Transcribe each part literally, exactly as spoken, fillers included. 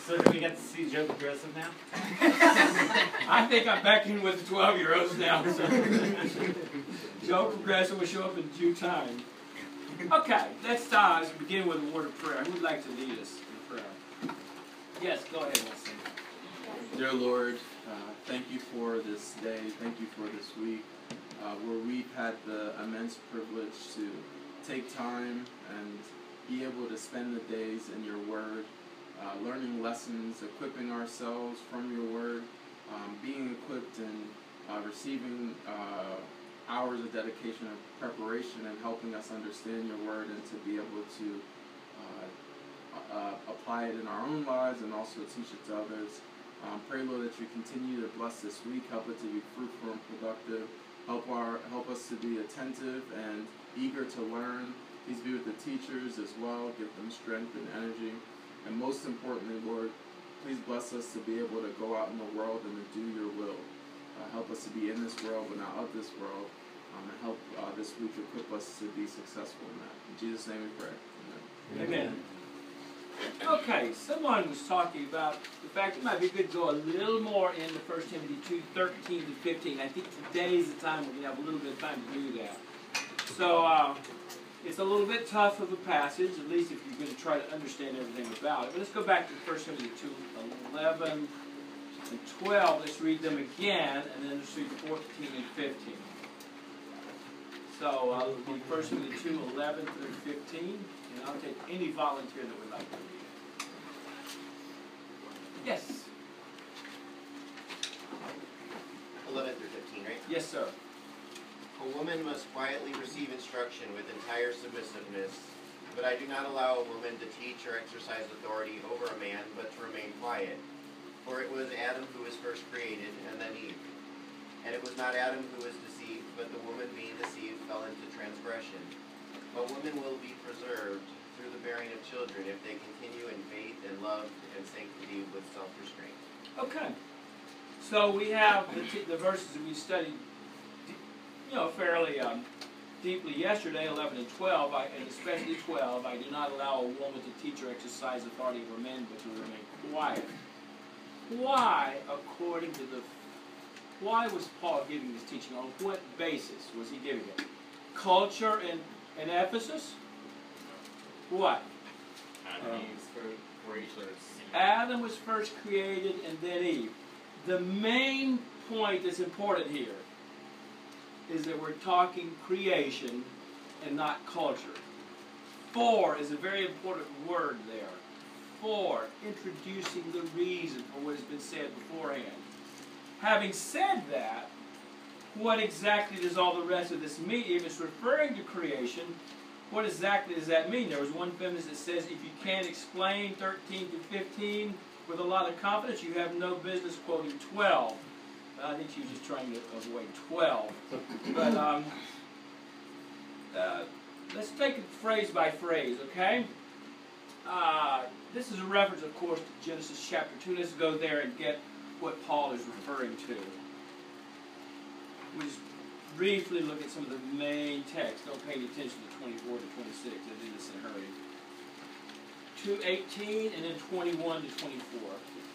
So do we get to see Joe Progressive now? I think I'm back in with the twelve-year-olds now. So. Joe Progressive will show up in due time. Okay, let's uh, let's begin with a word of prayer. Who would like to lead us in prayer? Yes, go ahead, Wilson. Dear Lord, uh, thank you for this day. Thank you for this week, uh, where we've had the immense privilege to take time and be able to spend the days in your word, uh, learning lessons, equipping ourselves from your word, um, being equipped and uh, receiving uh, hours of dedication of preparation and helping us understand your word and to be able to uh, uh, apply it in our own lives and also teach it to others. Um, pray, Lord, that you continue to bless this week, help it to be fruitful and productive, help our help us to be attentive and eager to learn. Please be with the teachers as well, give them strength and energy. And most importantly, Lord, please bless us to be able to go out in the world and to do your will. Uh, help us to be in this world but not of this world. Um, and help uh, this week equip us to be successful in that. In Jesus' name we pray. Amen. Amen. Okay, someone was talking about the fact it might be good to go a little more into First Timothy two, thirteen to fifteen. I think today is the time we're going to have a little bit of time to do that. So, uh, it's a little bit tough of a passage, at least if you're going to try to understand everything about it. But let's go back to First Timothy two, eleven and twelve. Let's read them again, and then let's read fourteen and fifteen. So, uh, it'll be First Timothy two, eleven through fifteen. And I'll take any volunteer that would like to read it. Yes? eleven through fifteen, right? Yes, sir. A woman must quietly receive instruction with entire submissiveness, but I do not allow a woman to teach or exercise authority over a man, but to remain quiet. For it was Adam who was first created, and then Eve. And it was not Adam who was deceived, but the woman being deceived fell into transgression. But women will be preserved through the bearing of children if they continue in faith and love and sanctity with self-restraint. Okay. So we have the, t the verses that we studied, you know, fairly um, deeply yesterday, eleven and twelve, I, and especially twelve. I do not allow a woman to teach or exercise authority over men, but to remain quiet. Why, according to the, why was Paul giving this teaching? On what basis was he giving it? Culture in, in Ephesus? What? Adam for creation. Adam was first created and then Eve. The main point that's important here is that we're talking creation and not culture. For is a very important word there. For, introducing the reason for what has been said beforehand. Having said that, what exactly does all the rest of this mean? If it's referring to creation, what exactly does that mean? There was one feminist that says if you can't explain thirteen to fifteen with a lot of confidence, you have no business quoting twelve. I think she was just trying to avoid twelve. But um, uh, let's take it phrase by phrase, okay? Uh, this is a reference, of course, to Genesis chapter two. Let's go there and get what Paul is referring to. We just briefly look at some of the main text. Don't pay any attention to twenty-four to twenty-six. I did this in a hurry. two eighteen and then twenty-one to twenty-four.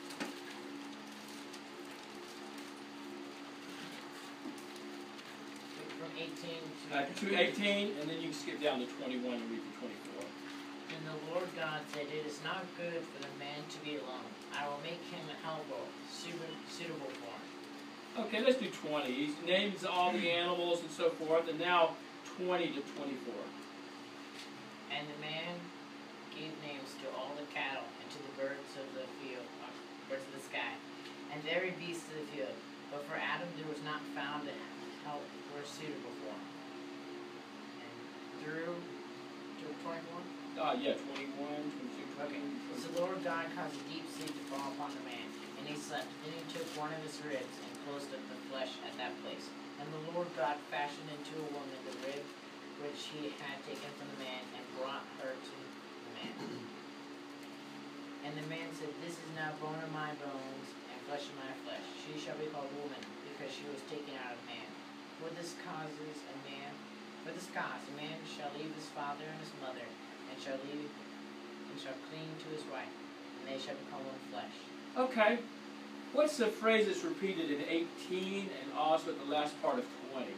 From eighteen to... Uh, two eighteen, and then you can skip down to twenty-one and read to twenty-four. And the Lord God said, it is not good for the man to be alone. I will make him a helper suitable for him. Okay, let's do twenty. He names all the animals and so forth, and now twenty to twenty-four. And the man gave names to all the cattle and to the birds of the field, uh, birds of the sky, and every beast of the field. But for Adam there was not found a help were suitable for him. And through to twenty-one. Uh, yeah, twenty-one, twenty-two, Okay. So the Lord God caused a deep sleep to fall upon the man, and he slept. Then he took one of his ribs and closed up the flesh at that place. And the Lord God fashioned into a woman the rib which he had taken from the man, and brought her to the man. And the man said, this is now bone of my bones, and flesh of my flesh. She shall be called woman, because she was taken out of man. For this causes a man, for this cause a man shall leave his father and his mother, and shall leave, and shall cling to his wife, and they shall become one flesh. Okay. What's the phrase that's repeated in eighteen and also at the last part of twenty?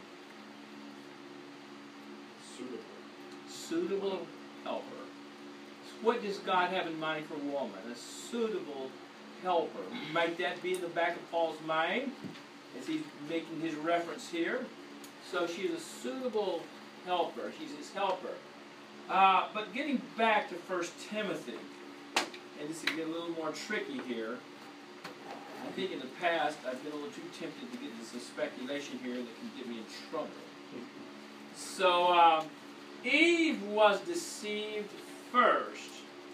Suitable. Suitable helper. What does God have in mind for woman? A suitable helper. Might that be in the back of Paul's mind as he's making his reference here? So she's a suitable helper. She's his helper. Uh, but getting back to First Timothy, and this will get a little more tricky here. I think in the past I've been a little too tempted to get into some speculation here that can get me in trouble. So um, Eve was deceived first.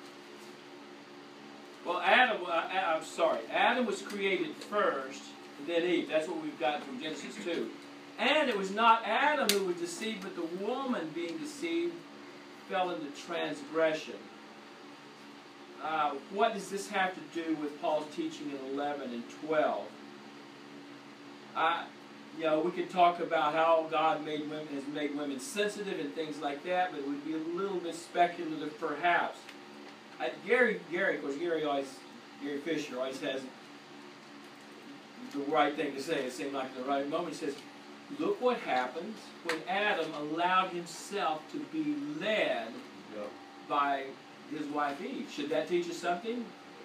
Well, Adam, uh, I'm sorry, Adam was created first, and then Eve. That's what we've got from Genesis two. And it was not Adam who was deceived, but the woman being deceived fell into transgression. Uh, what does this have to do with Paul's teaching in eleven and twelve? Uh, you know, we could talk about how God made women, has made women sensitive and things like that, but it would be a little bit speculative perhaps. Uh, Gary, Gary, of course, Gary always, Gary Fisher always has the right thing to say. It seemed like at the right moment. He says, look what happens when Adam allowed himself to be led Yeah. by his wife Eve. Should that teach us something?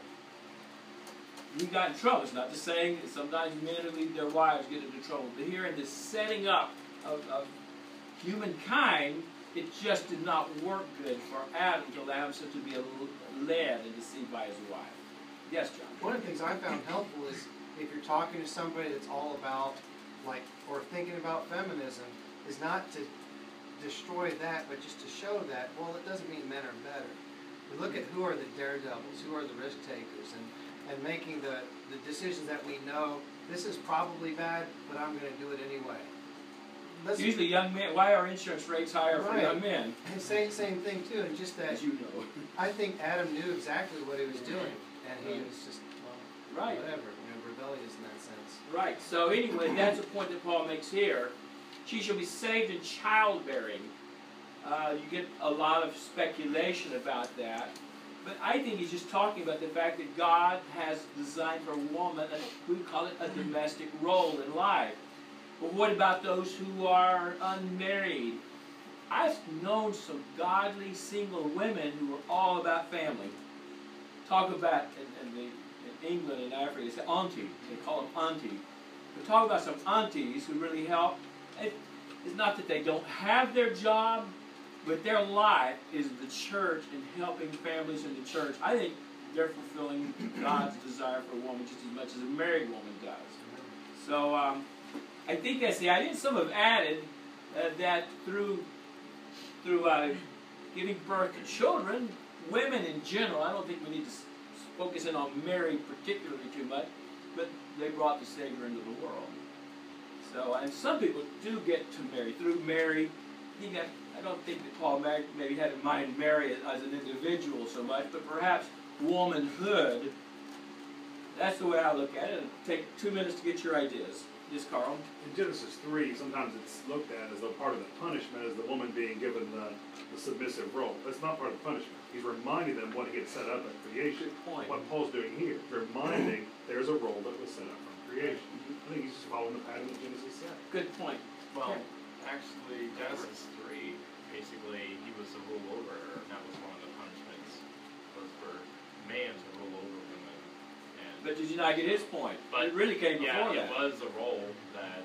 He got in trouble. It's not just saying that sometimes men who leave their wives get into trouble. But here in the setting up of, of humankind, it just did not work good for Adam to allow himself to be led and deceived by his wife. Yes, John? One of the things I found helpful is if you're talking to somebody that's all about, like, or thinking about feminism, is not to destroy that, but just to show that, well, it doesn't mean men are better. We look at who are the daredevils, who are the risk takers, and, and making the, the decisions that we know, this is probably bad, but I'm going to do it anyway. Let's, Usually young men, why are insurance rates higher for Right. young men? and same, same thing too, and just that, As you know. I think Adam knew exactly what he was doing, and he was just, well, Right. whatever, you know, rebellious in that sense. Right. So anyway, that's a point that Paul makes here. She shall be saved in childbearing. Uh, you get a lot of speculation about that. But I think he's just talking about the fact that God has designed for a woman, a, we call it a domestic role in life. But what about those who are unmarried? I've known some godly single women who are all about family. Talk about, in, in, the, in England and Africa, it's the auntie. They call them auntie. But talk about some aunties who really help. It, it's not that they don't have their job, but their life is the church and helping families in the church. I think they're fulfilling God's desire for a woman just as much as a married woman does. So um, I think that's the idea. Some have added uh, that through through uh, giving birth to children, women in general, I don't think we need to s- focus in on Mary particularly too much, but they brought the Savior into the world. So, and some people do get to Mary through Mary. He got, I don't think that Paul maybe had in mind Mary as an individual so much, but perhaps womanhood. That's the way I look at it. It'll take two minutes to get your ideas. Yes, Carl? In Genesis three, sometimes it's looked at as though part of the punishment is the woman being given the, the submissive role. That's not part of the punishment. He's reminding them what he had set up at creation. Good point. What Paul's doing here, reminding there's a role that was set up from creation. I think he's just following the pattern that Genesis set. Good point. Well, Yeah. actually, Genesis three, basically, he was to rule over her, and that was one of the punishments, was for man to rule over women. And But did you not get his point? But, it really came yeah, before it that. was a role that.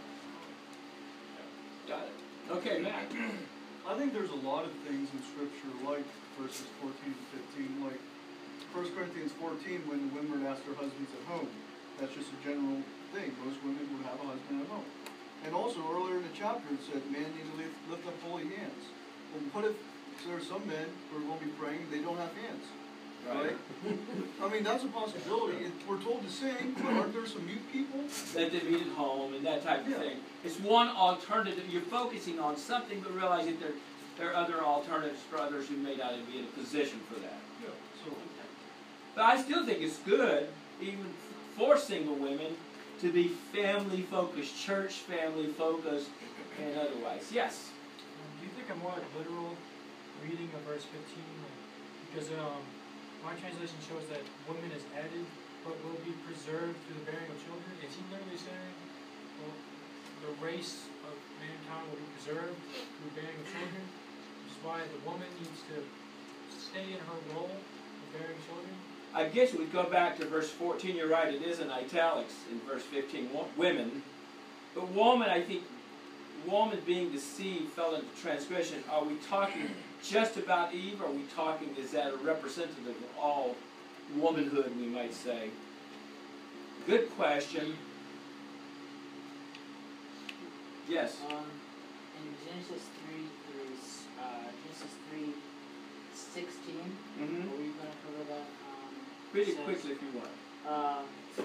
Got it. Okay, Matt. I think there's a lot of things in Scripture, like verses fourteen to fifteen, like First Corinthians fourteen, when the women ask their husbands at home. That's just a general thing. Most women would have a husband at home. And also, earlier in the chapter, it said, man need to lift, lift up holy hands. Well, what if there are some men who are going to be praying, they don't have hands? Right? I mean, that's a possibility. It, we're told to sing, but aren't there some mute people? That they meet at home and that type of Yeah. thing. It's one alternative. You're focusing on something, but realizing there, there are other alternatives for others who may not be in a position for that. Yeah. So, But I still think it's good, even for single women, to be family focused, church family focused, and otherwise. Yes? Um, do you think a more like literal reading of verse fifteen? Like, because um, my translation shows that woman is added, but will be preserved through the bearing of children. Is he literally saying, well, the race of mankind will be preserved through bearing of children, which is why the woman needs to stay in her role of bearing children? I guess we'd go back to verse fourteen. You're right, it is in italics in verse fifteen. Wo- Women. But woman, I think, woman being deceived fell into transgression. Are we talking just about Eve, or are we talking, is that a representative of all womanhood, we might say? Good question. Yes? Um, in Genesis three through, uh, Genesis three sixteen, Mm-hmm. are we gonna cover that? Um, Read it says- quickly if you want. Um,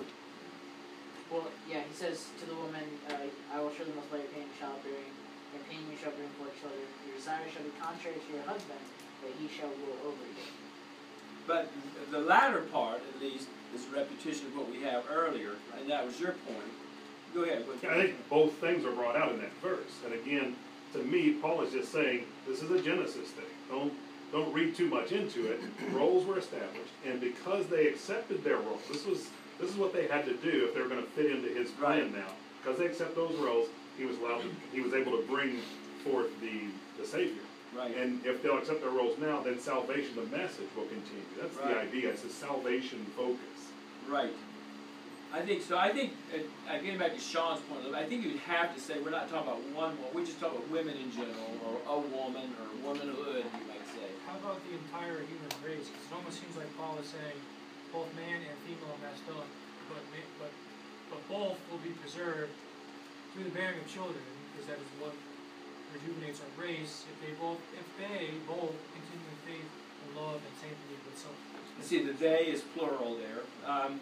well, yeah, he says to the woman, uh, I will surely multiply your pain and childbearing, and pain you shall bring forth children. Your desire shall be contrary to your husband, but he shall rule over you. But the latter part, at least, is a repetition of what we have earlier, and that was your point. Go ahead. What- I think both things are brought out in that verse. And again, to me, Paul is just saying, this is a Genesis thing. Don't, don't read too much into it. Roles were established, and because they accepted their role, this was, this is what they had to do if they were going to fit into his plan now. Because they accept those roles, he was allowed to, he was able to bring forth the, the Savior. Right. And if they'll accept their roles now, then salvation, the message, will continue. That's the Right. idea. It's a salvation focus. Right. I think so. I think, uh, uh, getting back to Sean's point, I think you'd have to say we're not talking about one woman. We're just talking about women in general, or a woman, or womanhood, you might say. How about the entire human race? Because it almost seems like Paul is saying both man and female are messed up, but, ma- but, but both will be preserved through the bearing of children, because that is what rejuvenates our race. If they both, if they both continue in faith and love and sanctity with some. You see, the they is plural there. Um,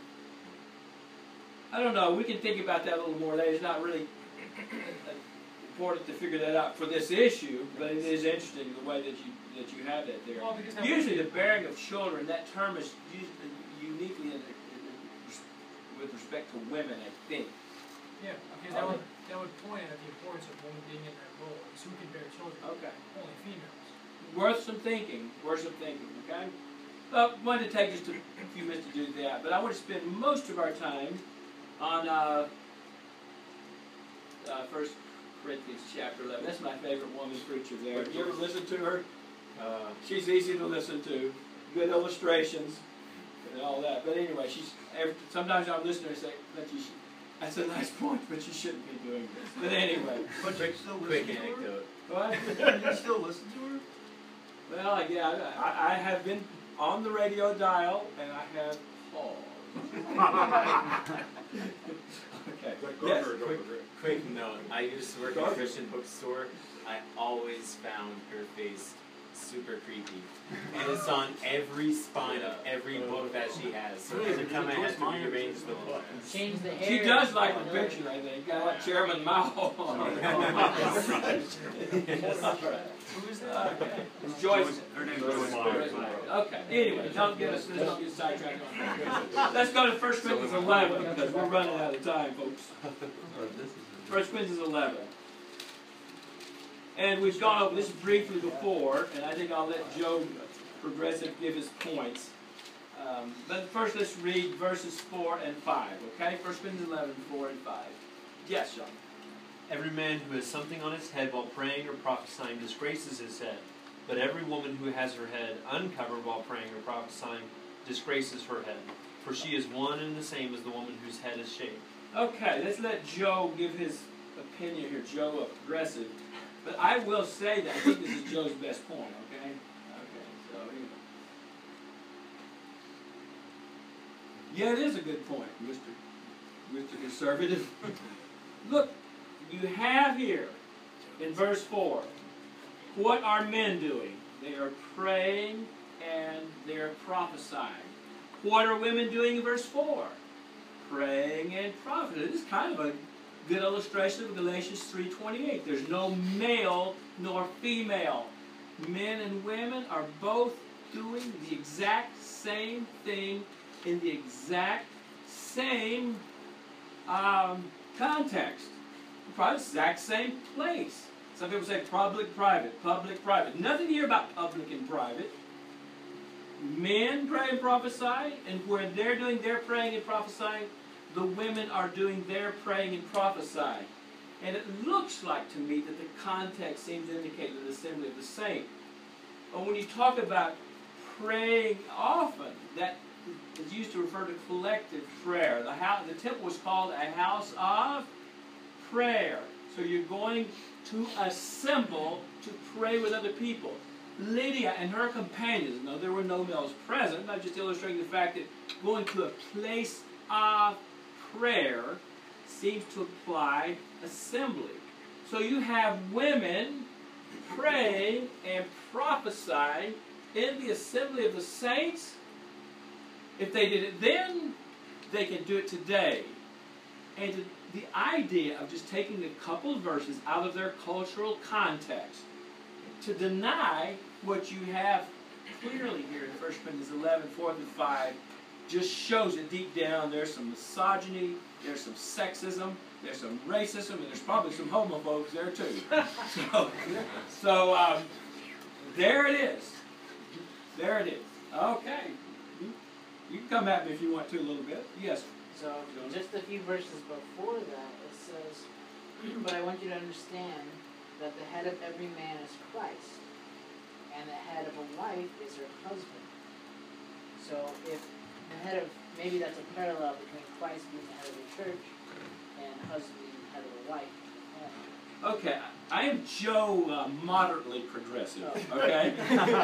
I don't know. We can think about that a little more. That is not really important to figure that out for this issue, but it is interesting the way that you that you have that there. Well, because that Usually, would the be- bearing of children, that term is used uniquely in, in, with respect to women, I think. Yeah, because that would, that would point at the importance of women being in that role. Because who can bear children? Okay. Only females. Worth some thinking. Worth some thinking. Okay. Well, I wanted to take just a few minutes to do that, but I want to spend most of our time on uh, uh, First Corinthians chapter eleven. That's my favorite woman preacher there. Have you ever listened to her? Uh, She's easy to listen to. Good illustrations and all that. But anyway, she's every, sometimes I'm listening and say, "But you should." That's a nice point, but you shouldn't be doing this. But anyway, But you still quick listen to her? anecdote. what? You still listen to her? Well, yeah, I, I have been on the radio dial, and I have paused. Okay. Yes. Quick, quick note. I used to work Go at a ahead. Christian bookstore. I always found her face super creepy. And it's on every spine of every book that she has. So every time I had to rearrange the book. Change the hair. She does like the picture, I think. Got like Chairman Mao. Who is that? Okay. It's Joyce. Her name's Joyce. Joyce. Okay. Anyway, don't get us, let's don't get sidetracked on that. Let's go to First Corinthians eleven, because we're running out of time, folks. First Corinthians eleven. And we've gone over this briefly before, and I think I'll let Joe Progressive give his points. Um, but first let's read verses four and five, okay? First Corinthians eleven, four and five. Yes, John. Every man who has something on his head while praying or prophesying disgraces his head. But every woman who has her head uncovered while praying or prophesying disgraces her head. For she is one and the same as the woman whose head is shaved. Okay, let's let Joe give his opinion here, Joe of Progressive. But I will say that I think this is Joe's best point, okay? Okay, so anyway. Yeah, it is a good point, Mister Mister Conservative. Look, you have here in verse four, what are men doing? They are praying and they are prophesying. What are women doing in verse four? Praying and prophesying. This is kind of a good illustration of Galatians three twenty-eight. There's no male nor female. Men and women are both doing the exact same thing in the exact same um, context. Probably the exact same place. Some people say public, private, public, private. Nothing here about public and private. men pray and prophesy, and where they're doing their praying and prophesying, the women are doing their praying and prophesying. And it looks like to me that the context seems to indicate an assembly of the saints. But when you talk about praying often, that is used to refer to collective prayer. The, house, the temple was called a house of prayer. So you're going to assemble to pray with other people. Lydia and her companions, no, there were no males present, I'm just illustrating the fact that going to a place of prayer seems to imply assembly. So you have women praying and prophesying in the assembly of the saints. If they did it then, they can do it today. And the idea of just taking a couple of verses out of their cultural context to deny what you have clearly here in First Corinthians eleven, four through five, just shows it deep down. There's some misogyny, there's some sexism, there's some racism, and there's probably some homophobes there too. so, so um, there it is. There it is. Okay. You can come at me if you want to a little bit. Yes. So, just a few verses before that, it says, but I want you to understand that the head of every man is Christ, and the head of a wife is her husband. So, if the head of, maybe that's a parallel between Christ being the head of the church and husband being the head of a wife. Okay, I am Joe uh, moderately progressive, okay?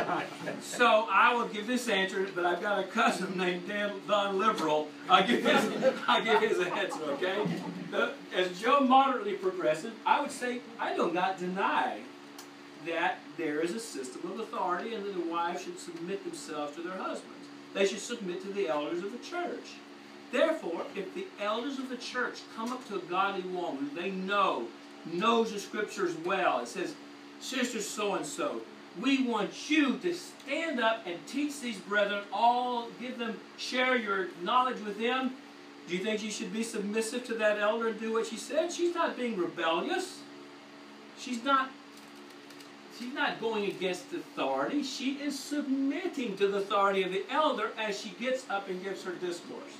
So I will give this answer, but I've got a cousin named Dan, Don Liberal. I'll give his, I'll give his answer, okay? The, as Joe moderately progressive, I would say I do not deny that there is a system of authority and that the wives should submit themselves to their husbands. They should submit to the elders of the church. Therefore, if the elders of the church come up to a godly woman who they know knows the scriptures well, it says, Sister so-and-so, we want you to stand up and teach these brethren all, give them, share your knowledge with them. Do you think you should be submissive to that elder and do what she said? She's not being rebellious. She's not, she's not going against authority. She is submitting to the authority of the elder as she gets up and gives her discourse.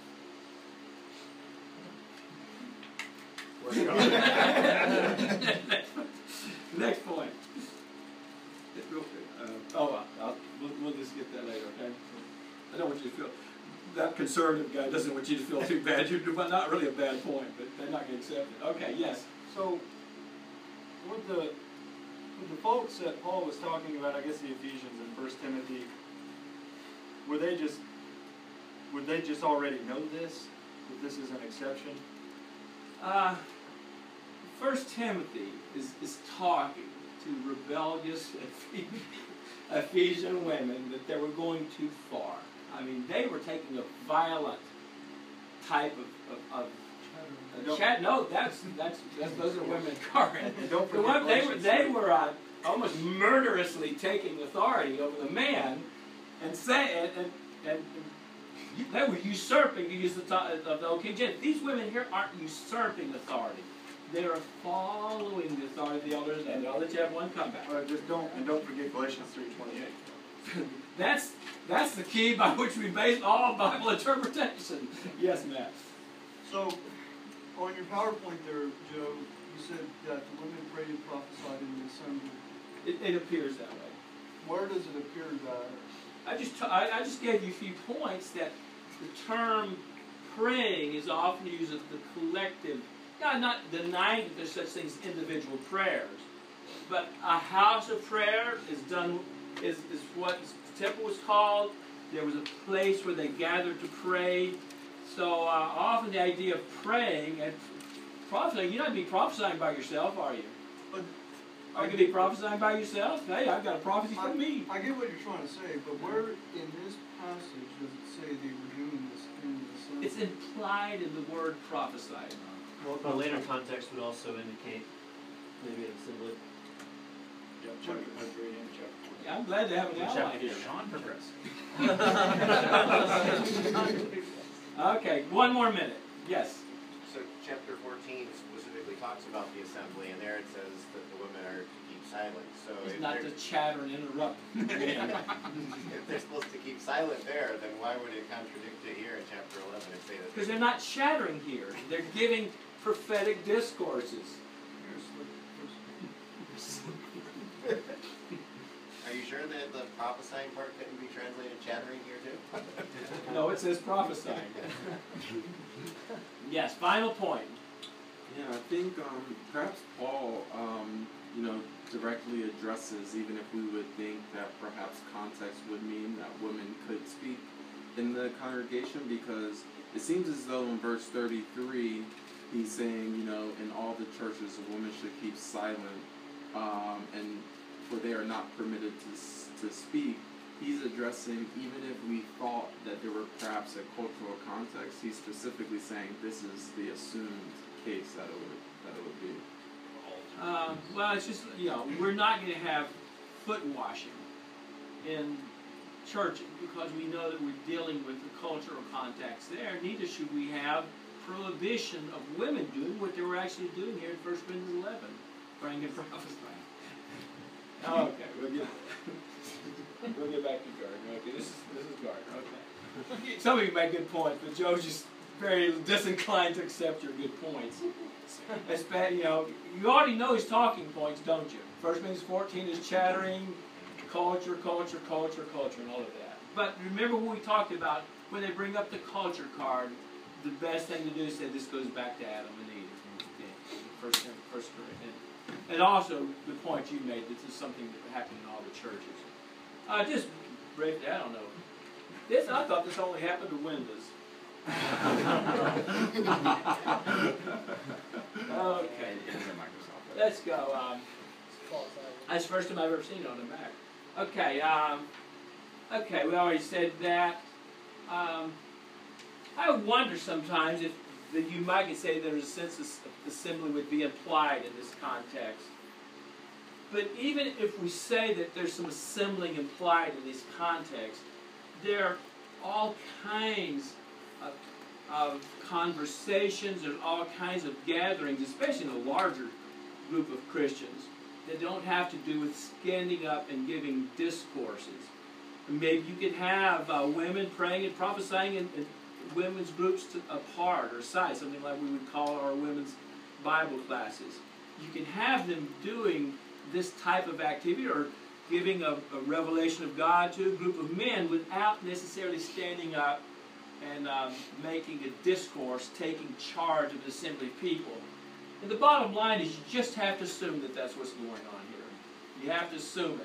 Next point. Uh, oh, I'll, we'll, we'll just get that later, okay? I don't want you to feel, that conservative guy doesn't want you to feel too bad. You're not really a bad point, but they're not going to accept it. Okay, yes. So, with the, with the folks that Paul was talking about, I guess the Ephesians in First Timothy, were they just, would they just already know this, that this is an exception? Uh, First Timothy is, is talking to rebellious Ephesian women that they were going too far. I mean, they were taking a violent type of, of, of uh, chat. No, that's, that's, that's those are women in Corinth. Don't the one, they were, they were uh, almost murderously taking authority over the man and saying, and, and, and they were usurping, to use the of the old King James. These women here aren't usurping authority. They are following the authority of the elders, and I'll let you have one comeback. Well, just don't, and don't forget Galatians three twenty-eight. that's, that's the key by which we base all Bible interpretation. Yes, Matt. So, on your PowerPoint there, Joe, you said that the women prayed and prophesied in the assembly. It, it appears that way. Where does it appear that? I just, t I, I just gave you a few points that the term praying is often used as the collective. Now, I'm not denying that there's such things as individual prayers, but a house of prayer is done, is, is what the temple was called. There was a place where they gathered to pray. So uh, often the idea of praying and prophesying, you're not be prophesying by yourself, are you? But are you going to be prophesying by yourself? Hey, I've got a prophecy I, from me. I get what you're trying to say, but where in this passage does it say they were doing this in the assembly? It's implied in the word prophesied. Well, the later context would also indicate maybe an assembly. Yeah, chapter, agree, in chapter Yeah, I'm glad to have an ally here. Sean progressive. Okay, one more minute. Yes. So chapter fourteen specifically talks about the assembly, and there it says that the women are to teach silent. So It's if not they're, to chatter and interrupt. if they're supposed to keep silent there, then why would it contradict it here in chapter eleven and say that? Because they're not chattering here. They're giving prophetic discourses. Are you sure that the prophesying part couldn't be translated chattering here too? No, it says prophesying. Yes, final point. Yeah, I think um, perhaps Paul, um, you know, directly addresses, even if we would think that perhaps context would mean that women could speak in the congregation, because it seems as though in verse thirty-three, he's saying, you know, in all the churches, a woman should keep silent, um, and for they are not permitted to to speak. He's addressing, even if we thought that there were perhaps a cultural context, he's specifically saying this is the assumed case that it would that it would be. Um, well, it's just, you know, we're not going to have foot washing in churches because we know that we're dealing with the cultural context there. Neither should we have prohibition of women doing what they were actually doing here in First Corinthians eleven, praying and prophesying. Okay, we'll get, we'll get back to Gardner. Okay, this is this is Gardner. Okay. Some of you make good points, but Joe's just very disinclined to accept your good points. It's bad, you know, you already know his talking points, don't you? First Corinthians fourteen is chattering, culture, culture, culture, culture, and all of that. But remember what we talked about when they bring up the culture card. The best thing to do is say this goes back to Adam and Eve. Yeah, First, First Corinthians. And also the point you made, this is something that happened in all the churches. Uh, just briefly, I don't know. This I thought this only happened to Windows. Okay, let's go. Um, that's the first time I've ever seen it on the Mac. Okay, um, okay, we already said that. Um, I wonder sometimes if that you might say there's a sense of assembly would be implied in this context. But even if we say that there's some assembling implied in this context, there are all kinds of, of conversations and all kinds of gatherings, especially in a larger group of Christians, that don't have to do with standing up and giving discourses. Maybe you could have uh, women praying and prophesying in, in women's groups to, apart or aside, something like we would call our women's Bible classes. You can have them doing this type of activity or giving a, a revelation of God to a group of men without necessarily standing up and um, making a discourse, taking charge of the assembly of people. And the bottom line is you just have to assume that that's what's going on here. You have to assume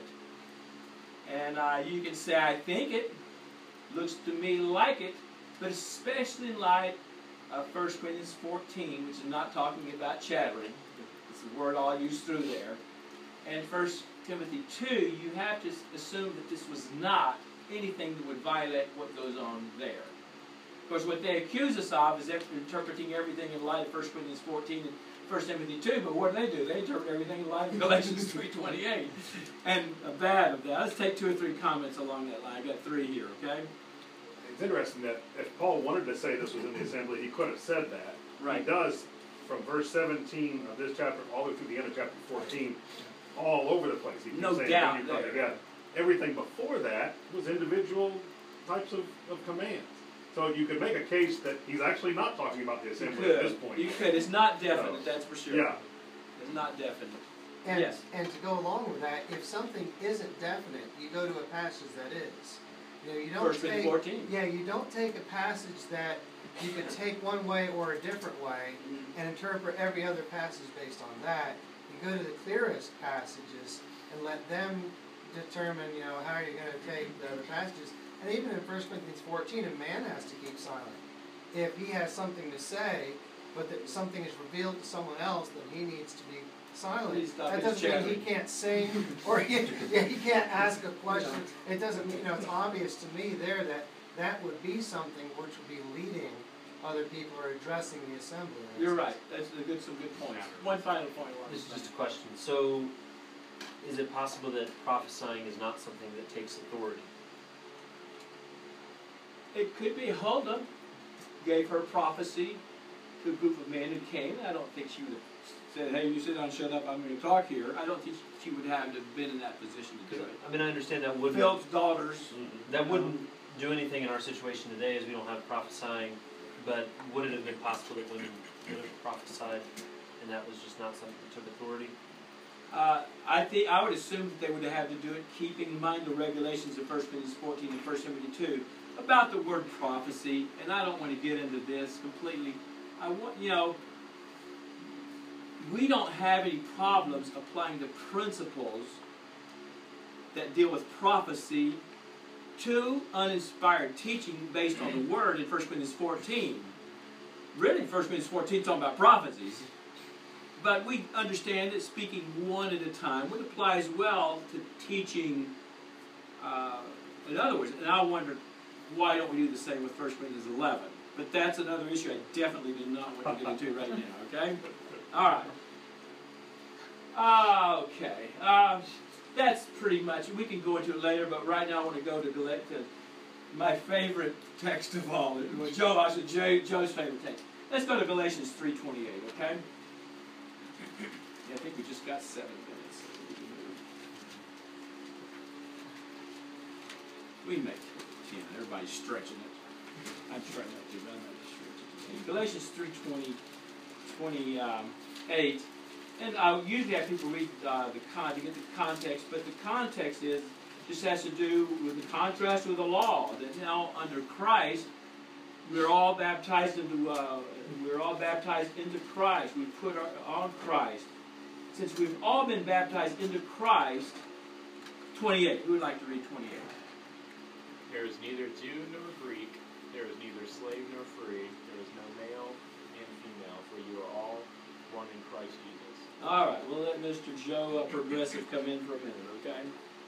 it. And uh, you can say, I think it, looks to me like it, but especially in light of First Corinthians fourteen, which is not talking about chattering. It's the word I'll use through there. And First Timothy two, you have to assume that this was not anything that would violate what goes on there. Of course, what they accuse us of is interpreting everything in light of First Corinthians fourteen and First Timothy two, but what do they do? They interpret everything in light of Galatians three twenty-eight. And bad of that. Let's take two or three comments along that line. I've got three here, okay? It's interesting that if Paul wanted to say this was in the assembly, he could have said that. Right. He does from verse seventeen of this chapter all the way through the end of chapter fourteen, all over the place. He keeps No saying, doubt "Bring you there." together." Everything before that was individual types of, of commands. So you could make a case that he's actually not talking about the You assembly could. at this point. You could. It's not definite, So, that's for sure. Yeah. It's not definite. And, Yes. and to go along with that, if something isn't definite, you go to a passage that is. You know, you don't First Corinthians take, fourteen. yeah, you don't take a passage that you could take one way or a different way and interpret every other passage based on that. You go to the clearest passages and let them determine, you know, how you're going to take the other passages. And even in First Corinthians fourteen, a man has to keep silent. If he has something to say, but that something is revealed to someone else, then he needs to be silent. Please stop That his doesn't mean he chattering. can't sing or he, yeah, he can't ask a question. It doesn't mean, you know, it's obvious to me there that that would be something which would be leading other people or addressing the assembly. You're right. That's a good, some good points. One final point. Warren. This is just a question. So, is it possible that prophesying is not something that takes authority? It could be Huldah gave her prophecy to a group of men who came, and I don't think she would have said, hey, you sit down, shut up, I'm going to talk here. I don't think she would have to have been in that position to do it. I mean, I understand that wouldn't Philip's daughters. that wouldn't do anything in our situation today, as we don't have prophesying. But would it have been possible that women would have prophesied, and that was just not something that took authority? Uh, I think I would assume that they would have had to do it, keeping in mind the regulations of First Corinthians fourteen and First Timothy two about the word prophecy. And I don't want to get into this completely. I want you know. We don't have any problems applying the principles that deal with prophecy to uninspired teaching based on the Word in First Corinthians fourteen. Really, First Corinthians fourteen is talking about prophecies. But we understand that speaking one at a time would apply as well to teaching uh, in other words. And I wonder, why don't we do the same with First Corinthians eleven? But that's another issue I definitely do not want to get into right now, okay? All right. Okay. Uh, that's pretty much it. We can go into it later, but right now I want to go to, to my favorite text of all. Well, Joe, I said Joe, Joe's favorite text. Let's go to Galatians three twenty-eight, okay? Yeah, I think we just got seven minutes. We make ten. Everybody's stretching it. I'm trying not to, but I'm not stretching it. Galatians three twenty, twenty-eight. And I usually have people read uh, the con to get the context, but the context is just has to do with the contrast with the law. That now under Christ, we're all baptized into uh, we're all baptized into Christ. We put our, on Christ. Since we've all been baptized into Christ, twenty-eight. Who would like to read twenty-eight? There is neither Jew nor Greek. There is neither slave nor free. There is no male and female, for you are all one in Christ Jesus. All right, we'll let Mister Joe uh, Progressive come in for a minute, okay?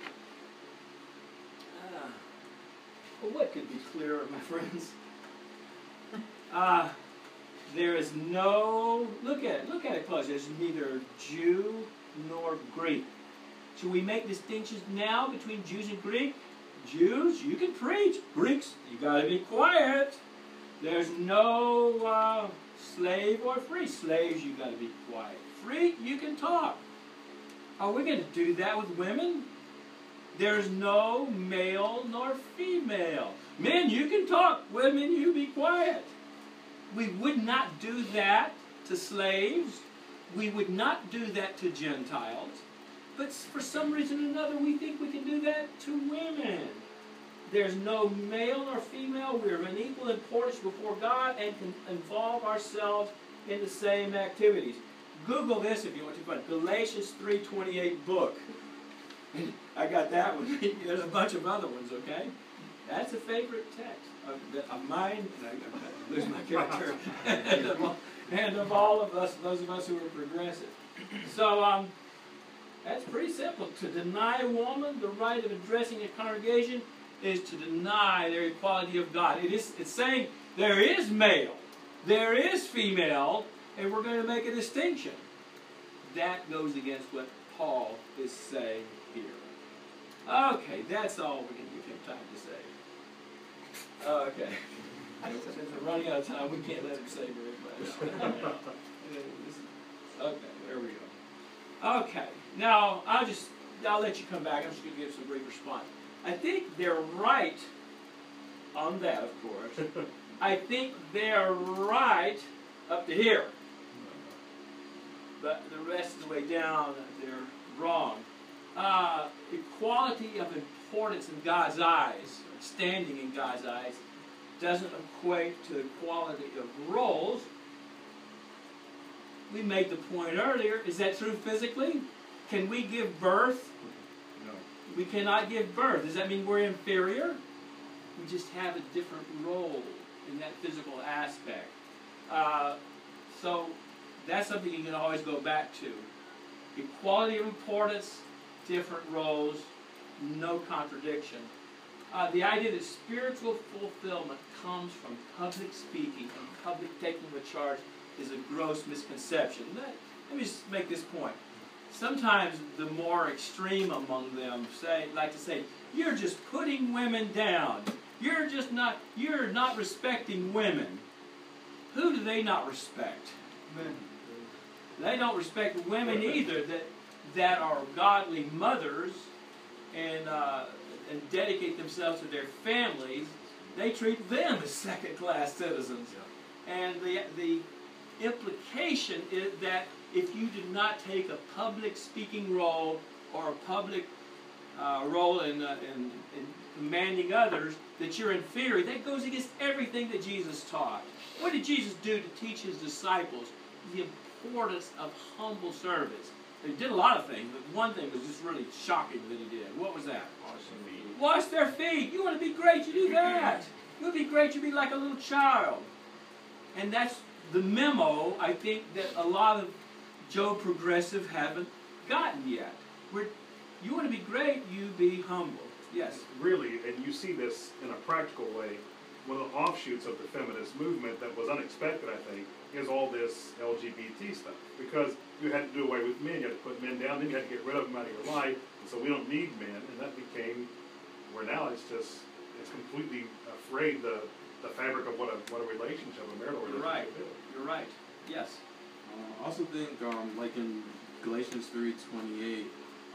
Uh, well, what could be clearer, my friends? Uh, there is no, look at it, look at it close. There's neither Jew nor Greek. Should we make distinctions now between Jews and Greek? Jews, you can preach. Greeks, you got to be quiet. There's no uh, slave or free. Slaves, you got to be quiet. Free, you can talk. Are we going to do that with women? There's no male nor female. Men, you can talk. Women, you be quiet. We would not do that to slaves. We would not do that to Gentiles. But for some reason or another, we think we can do that to women. There's no male nor female. We're of an equal importance before God and can involve ourselves in the same activities. Google this if you want to find Galatians three twenty-eight book. I got that one. There's a bunch of other ones, okay? That's a favorite text of, of mine. I lose my character. and, of all, and of all of us, those of us who are progressive. So, um, that's pretty simple. To deny a woman the right of addressing a congregation is to deny their equality of God. It is, it's saying there is male, there is female, and we're going to make a distinction. That goes against what Paul is saying here. Okay, that's all we're going to give him time to say. Okay. Since we're running out of time, we can't let him say very much. Okay, there we go. Okay, now I'll just, I'll let you come back. I'm just going to give some brief response. I think they're right on that, of course. I think they're right up to here. But the rest of the way down, they're wrong. Uh, equality of importance in God's eyes, standing in God's eyes, doesn't equate to equality of roles. We made the point earlier. Is that true physically? Can we give birth? No. We cannot give birth. Does that mean we're inferior? We just have a different role in that physical aspect. Uh, so that's something you can always go back to. Equality of importance, different roles, no contradiction. Uh, the idea that spiritual fulfillment comes from public speaking and public taking of charge is a gross misconception. Let, let me just make this point. Sometimes the more extreme among them say, like to say, you're just putting women down. You're just not, you're not respecting women. who do they not respect? Men. They don't respect women either that that are godly mothers and uh, and dedicate themselves to their families. They treat them as second-class citizens. And the the implication is that if you did not take a public speaking role or a public uh, role in, uh, in, in commanding others, that you're inferior. That goes against everything that Jesus taught. What did Jesus do to teach his disciples? The importance of humble service. He did a lot of things, but one thing was just really shocking that he did. What was that? Washing feet. Wash their feet. You want to be great, you do that. You want to be great, you be like a little child. And that's the memo, I think, that a lot of Joe Progressive haven't gotten yet. We're, you want to be great, you be humble. Yes? Really, and you see this in a practical way, one of the offshoots of the feminist movement that was unexpected, I think, is all this L G B T stuff. Because you had to do away with men, you had to put men down, then you had to get rid of them out of your life, and so we don't need men, and that became, where now it's just, it's completely afraid the, the fabric of what a, what a relationship, a marital You're relationship right. is. You're right. Yes. Uh, I also think, um, like in Galatians three twenty-eight,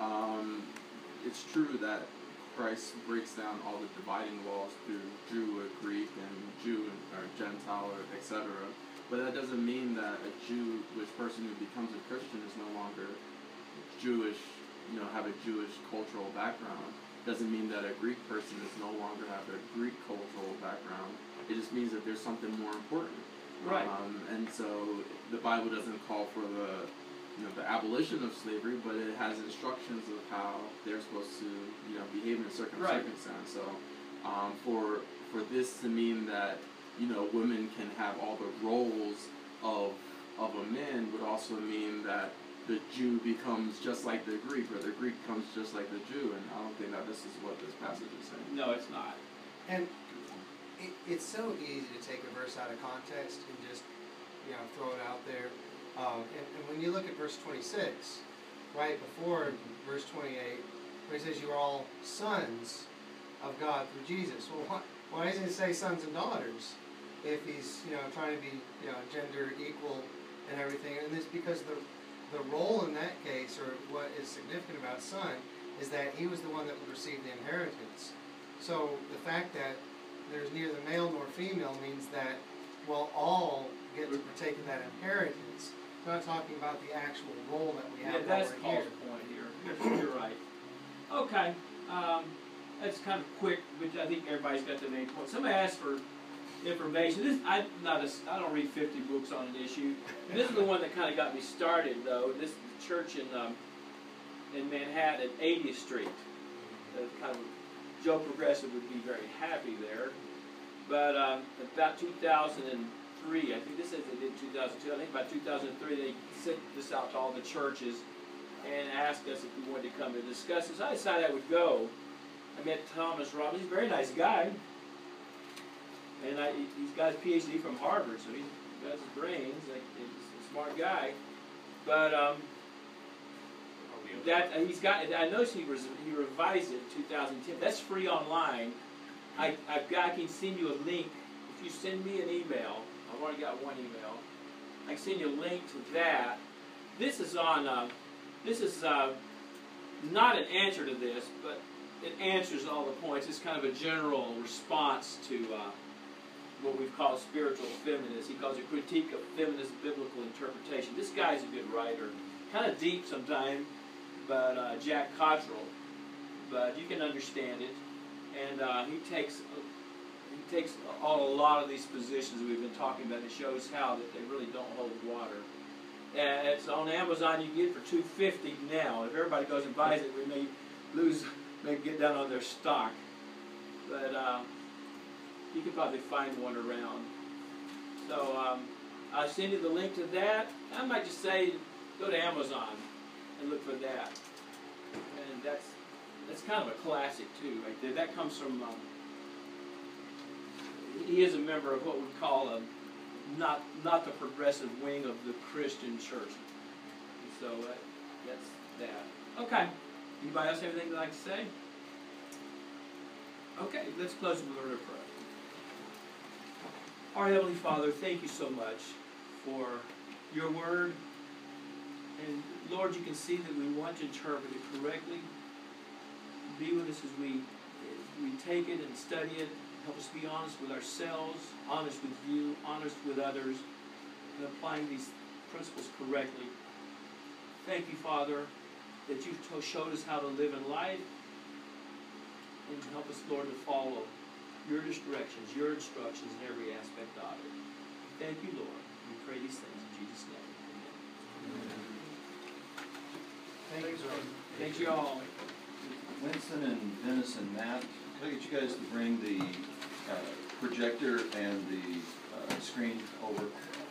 um, it's true that Christ breaks down all the dividing walls through Jew or Greek and Jew or Gentile or et cetera. But that doesn't mean that a Jewish person who becomes a Christian is no longer Jewish, you know, have a Jewish cultural background. Doesn't mean that a Greek person is no longer have a Greek cultural background. It just means that there's something more important. Right. Um, and so the Bible doesn't call for the, you know, the abolition of slavery, but it has instructions of how they're supposed to, you know, behave in a certain Right. circumstance. So um, for for this to mean that, you know, women can have all the roles of of a man would also mean that the Jew becomes just like the Greek, or the Greek becomes just like the Jew, and I don't think that this is what this passage is saying. No, it's not. And it, it's so easy to take a verse out of context and just, you know, throw it out there. Um, and, and when you look at verse twenty-six, right before verse twenty-eight, where he says you are all sons of God through Jesus. Well, why, why doesn't it say sons and daughters if he's, you know, trying to be, you know, gender equal and everything? And it's because the the role in that case, or what is significant about son, is that he was the one that would receive the inheritance. So the fact that there's neither male nor female means that, well, all get to partake in that inheritance. We're not talking about the actual role that we have Yeah, that's over Paul's here. point here. You're, you're right. Okay. Um, that's kind of quick, but I think everybody's got the main point. Somebody asked for information. This I'm not a, I don't read fifty books on an issue. And this is the one that kind of got me started, though. This church in um, in Manhattan, eightieth Street. Uh, kind of Joe Progressive would be very happy there. But um, about two thousand three, I think this says they did two thousand two. I think about two thousand three, they sent this out to all the churches and asked us if we wanted to come and discuss this. I decided I would go. I met Thomas Robbins. He's a very nice guy. And I, he's got his P H D from Harvard, so he's got his brains. Like, he's a smart guy. But um, that uh, he's got. I noticed he was he revised it in two thousand ten. That's free online. I I've got. I can send you a link. If you send me an email, I've already got one email. I can send you a link to that. This is on. Uh, this is uh, not an answer to this, but it answers all the points. It's kind of a general response to. Uh, what we've called spiritual feminists. He calls it critique of feminist biblical interpretation. This guy's a good writer. Kind of deep sometimes, but uh, Jack Cottrell. But you can understand it. And uh, he takes he takes all, a lot of these positions that we've been talking about. It shows how that they really don't hold water. And it's on Amazon. You can get it for two fifty now. If everybody goes and buys it, we may lose, may get down on their stock. But uh, you could probably find one around. So um, I'll send you the link to that. I might just say go to Amazon and look for that. And that's that's kind of a classic too, right there. That comes from. Um, he is a member of what we call a not not the progressive wing of the Christian church. And so uh, that's that. Okay. Anybody else have anything they'd like to say? Okay, let's close with a word of prayer. Our Heavenly Father, thank you so much for your word. And Lord, you can see that we want to interpret it correctly. Be with us as we, we take it and study it. Help us be honest with ourselves, honest with you, honest with others, and applying these principles correctly. Thank you, Father, that you've to- showed us how to live in life, and help us, Lord, to follow your directions, your instructions in every aspect of it. Thank you, Lord. We pray these things in Jesus' name. Amen. Thank you, sir. Thank you all. Winston and Dennis and Matt, can I get you guys to bring the uh, projector and the uh, screen over?